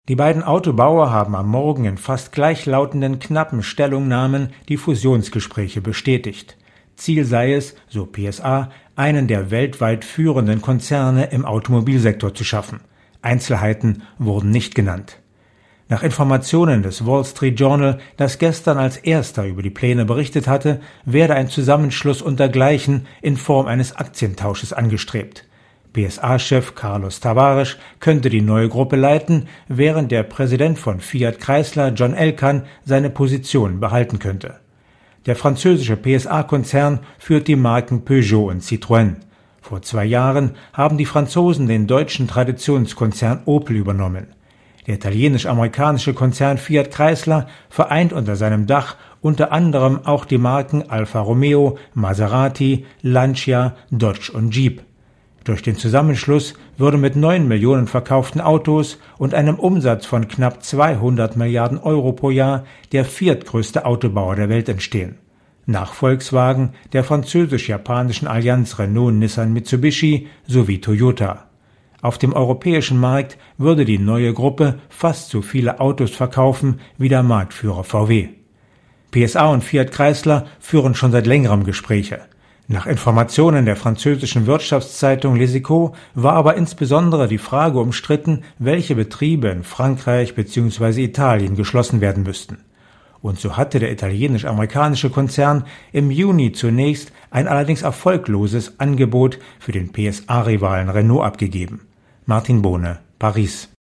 Die beiden Autobauer haben am Morgen in fast gleichlautenden, knappen Stellungnahmen die Fusionsgespräche bestätigt. Ziel sei es, so PSA, einen der weltweit führenden Konzerne im Automobilsektor zu schaffen. Einzelheiten wurden nicht genannt. Nach Informationen des Wall Street Journal, das gestern als erster über die Pläne berichtet hatte, werde ein Zusammenschluss untergleichen in Form eines Aktientausches angestrebt. PSA-Chef Carlos Tavares könnte die neue Gruppe leiten, während der Präsident von Fiat Chrysler, John Elkann, seine Position behalten könnte. Der französische PSA-Konzern führt die Marken Peugeot und Citroën. Vor 2 Jahren haben die Franzosen den deutschen Traditionskonzern Opel übernommen. Der italienisch-amerikanische Konzern Fiat Chrysler vereint unter seinem Dach unter anderem auch die Marken Alfa Romeo, Maserati, Lancia, Dodge und Jeep. Durch den Zusammenschluss würde mit 9 Millionen verkauften Autos und einem Umsatz von knapp 200 Milliarden Euro pro Jahr der viertgrößte Autobauer der Welt entstehen. Nach Volkswagen, der französisch-japanischen Allianz Renault, Nissan, Mitsubishi sowie Toyota. Auf dem europäischen Markt würde die neue Gruppe fast so viele Autos verkaufen wie der Marktführer VW. PSA und Fiat Chrysler führen schon seit längerem Gespräche. Nach Informationen der französischen Wirtschaftszeitung Les Echos war aber insbesondere die Frage umstritten, welche Betriebe in Frankreich bzw. Italien geschlossen werden müssten. Und so hatte der italienisch-amerikanische Konzern im Juni zunächst ein allerdings erfolgloses Angebot für den PSA-Rivalen Renault abgegeben. Martin Bohne, Paris.